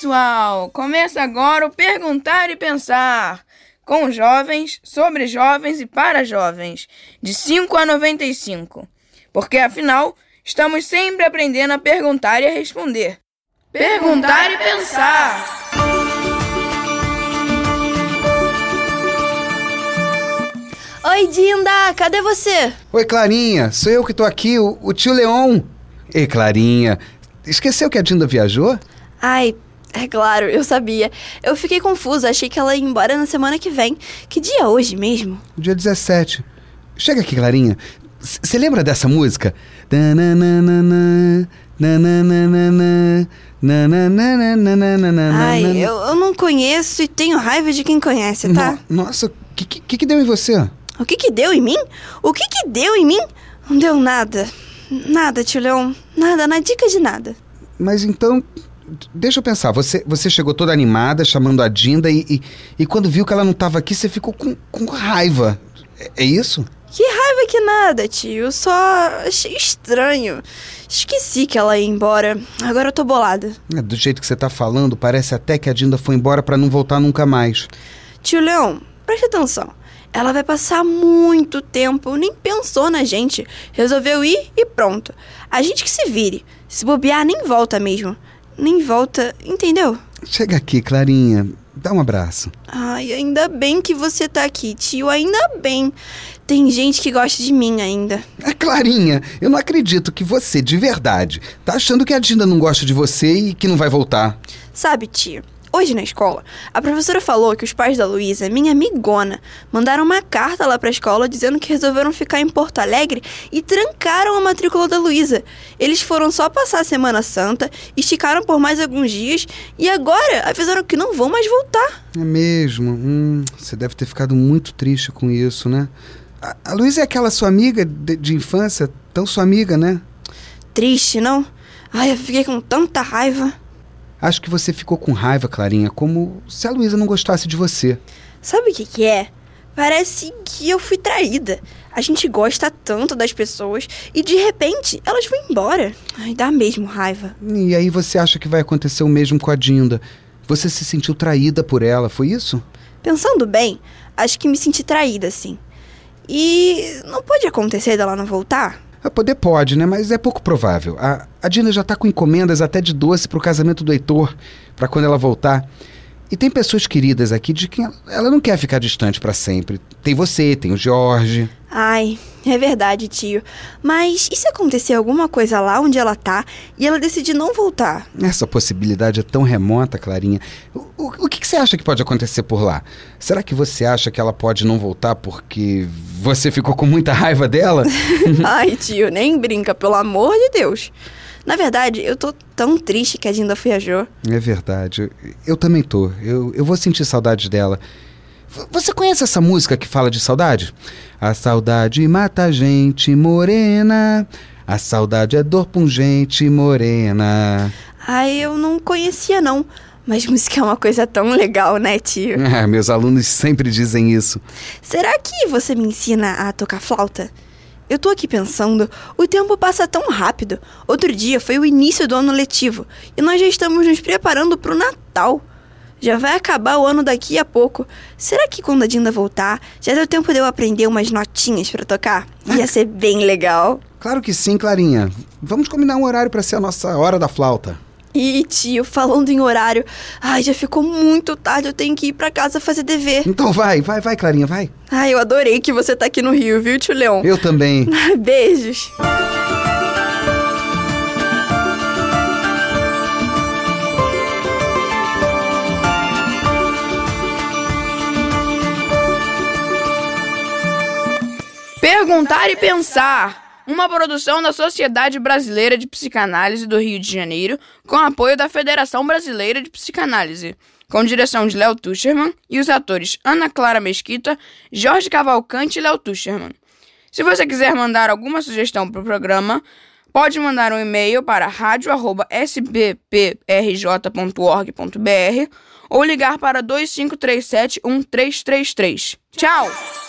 pessoal! Começa agora o Perguntar e Pensar, com jovens, sobre jovens e para jovens, de 5 a 95. Porque, afinal, estamos sempre aprendendo a perguntar e a responder. Perguntar e Pensar! Oi, Dinda! Cadê você? Oi, Clarinha. Sou eu que tô aqui, o tio Leon. Ei, Clarinha, esqueceu que a Dinda viajou? Ai, é claro, eu sabia. Eu fiquei confusa, achei que ela ia embora na semana que vem. Que dia é hoje mesmo? Dia 17. Chega aqui, Clarinha. Você lembra dessa música? Ai, eu não conheço e tenho raiva de quem conhece, tá? Nossa, o que deu em você? O que deu em mim? O que deu em mim? Não deu nada. Nada, tio Leon. Nada, na dica de nada. Mas então, deixa eu pensar. Você chegou toda animada, chamando a Dinda e quando viu que ela não estava aqui, você ficou com raiva. É isso? Que raiva que nada, tio. Só achei estranho. Esqueci que ela ia embora. Agora eu tô bolada. Do jeito que você tá falando, parece até que a Dinda foi embora pra não voltar nunca mais. Tio Leon, preste atenção. Ela vai passar muito tempo, nem pensou na gente. Resolveu ir e pronto. A gente que se vire. Se bobear, nem volta mesmo. Nem volta, entendeu? Chega aqui, Clarinha. Dá um abraço. Ai, ainda bem que você tá aqui, tio. Ainda bem. Tem gente que gosta de mim ainda. Clarinha, eu não acredito que você, de verdade, tá achando que a Dinda não gosta de você e que não vai voltar. Sabe, tio, hoje na escola, a professora falou que os pais da Luísa, minha amigona, mandaram uma carta lá pra escola dizendo que resolveram ficar em Porto Alegre e trancaram a matrícula da Luísa. Eles foram só passar a Semana Santa, esticaram por mais alguns dias e agora avisaram que não vão mais voltar. É mesmo? Você deve ter ficado muito triste com isso, né? A Luísa é aquela sua amiga de infância, tão sua amiga, né? Triste, não? Ai, eu fiquei com tanta raiva. Acho que você ficou com raiva, Clarinha, como se a Luísa não gostasse de você. Sabe o que é? Parece que eu fui traída. A gente gosta tanto das pessoas e de repente elas vão embora. Ai, dá mesmo raiva. E aí você acha que vai acontecer o mesmo com a Dinda? Você se sentiu traída por ela, foi isso? Pensando bem, acho que me senti traída, sim. E não pode acontecer dela não voltar? Poder pode, né? Mas é pouco provável. A Dinda já tá com encomendas até de doce pro casamento do Heitor, pra quando ela voltar. E tem pessoas queridas aqui de quem ela não quer ficar distante pra sempre. Tem você, tem o Jorge. Ai, é verdade, tio. Mas e se acontecer alguma coisa lá onde ela tá e ela decidir não voltar? Essa possibilidade é tão remota, Clarinha. O que você acha que pode acontecer por lá? Será que você acha que ela pode não voltar porque você ficou com muita raiva dela? Ai, tio, nem brinca, pelo amor de Deus. Na verdade, eu tô tão triste que a Dinda viajou. É verdade. Eu também tô. Eu vou sentir saudade dela. Você conhece essa música que fala de saudade? A saudade mata a gente morena. A saudade é dor pungente morena. Ai, eu não conhecia não. Mas música é uma coisa tão legal, né, tio? Meus alunos sempre dizem isso. Será que você me ensina a tocar flauta? Eu tô aqui pensando, o tempo passa tão rápido. Outro dia foi o início do ano letivo e nós já estamos nos preparando pro Natal. Já vai acabar o ano daqui a pouco. Será que quando a Dinda voltar, já deu tempo de eu aprender umas notinhas pra tocar? Ia ser bem legal. Claro que sim, Clarinha. Vamos combinar um horário pra ser a nossa hora da flauta. Ih, tio, falando em horário, ai, já ficou muito tarde, eu tenho que ir pra casa fazer dever. Então vai, Clarinha, vai. Ai, eu adorei que você tá aqui no Rio, viu, tio Leon? Eu também. Beijos. Perguntar e Pensar, uma produção da Sociedade Brasileira de Psicanálise do Rio de Janeiro, com apoio da Federação Brasileira de Psicanálise, com direção de Léo Tuscherman e os atores Ana Clara Mesquita, Jorge Cavalcante e Léo Tuscherman. Se você quiser mandar alguma sugestão para o programa, pode mandar um e-mail para radio@sbprj.org.br ou ligar para 2537-1333. Tchau!